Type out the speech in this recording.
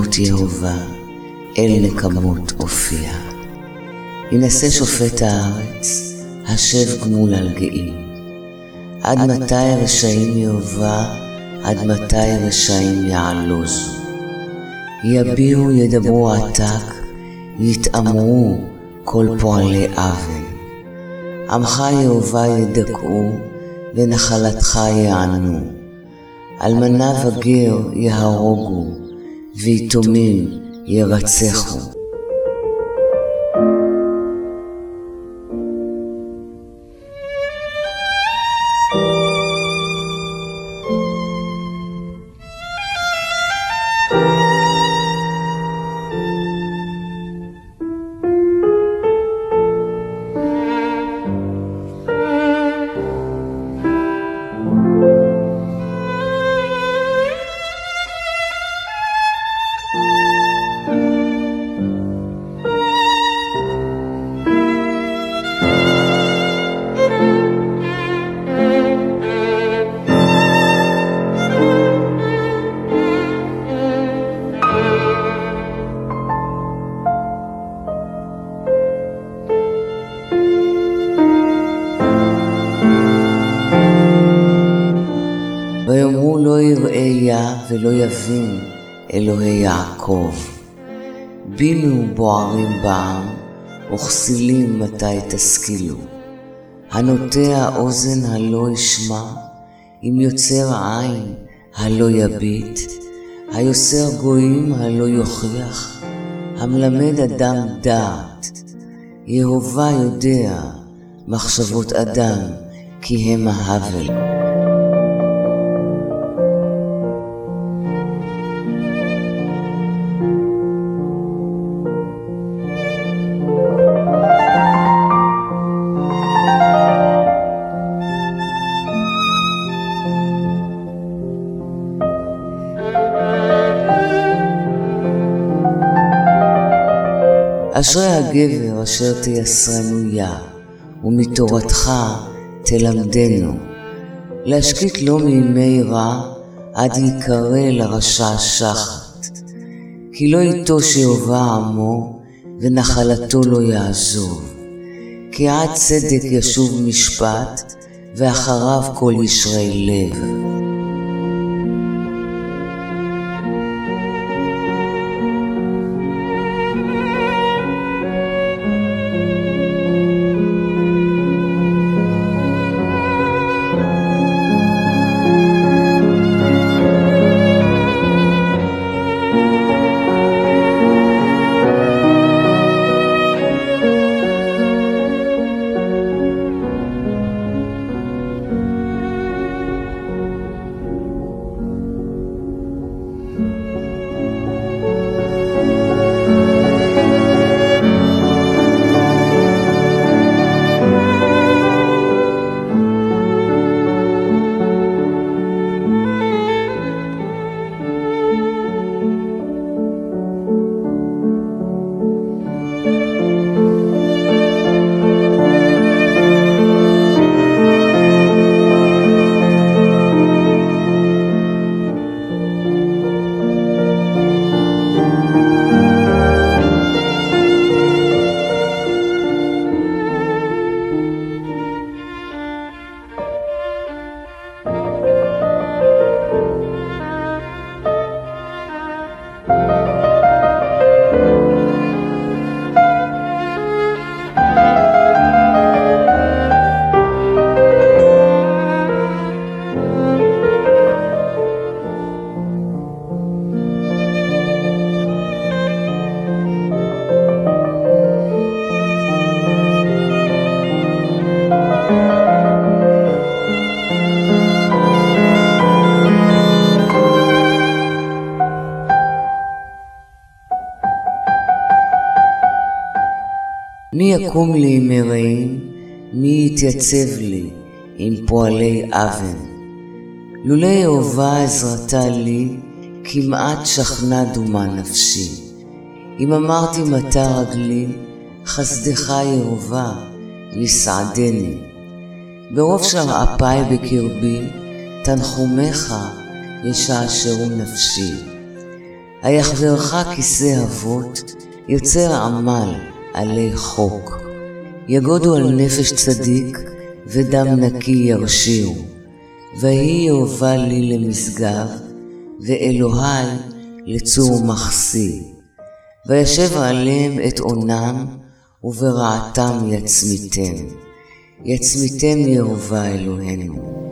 נקמות יהובה, אל נקמות אופיע. ינסה שופט הארץ, השב גמול על גאים. עד מתי רשעים יהובה, עד מתי רשעים יעלוזו. יביעו ידברו עתק, יתאמרו כל פועלי עוול. עמך יהובה ידכאו, ונחלתך יענו. אלמנה וגר יהרוגו, ויתומים ירצחו. ויאמרו לא יראה יה ולא יבין אלוהי יעקב. בינו בוערים בעם, וכסילים מתי תשכילו. הנוטע אוזן הלא ישמע, אם יוצר עין הלא יביט, היוסר גויים הלא יוכיח, המלמד אדם דעת. יהובה יודע מחשבות אדם, כי הם ההבל. אשרי הגבר אשר תייסרנו יה, ומתורתך תלמדנו. להשקיט לו מימי רע, עד יקרא לרשע שחת. כי לא איתו שיהובה עמו, ונחלתו לא יעזוב. כי עד צדק ישוב משפט, ואחריו כל ישרי לב. מי יקום לי עם מרעים, מי יתייצב לי עם פועלי אבן. לולא יהובה עזרתה לי, כמעט שכנה דומה נפשי. אם אמרתי מטה רגלי, חסדך יהובה, יסעדני. ברוב שרעפיי בקרבי, תנחומך ישעשעו נפשי. היחברך כיסא אבות, יוצר עמל עלי חוק. יגודו על נפש צדיק, ודם נקי ירשיעו. ויהי יהובה לי למשגב, ואלוהי לצור מחסי. וישב עליהם את עונם, וברעתם יצמיתם. יצמיתם יהובה אלוהינו.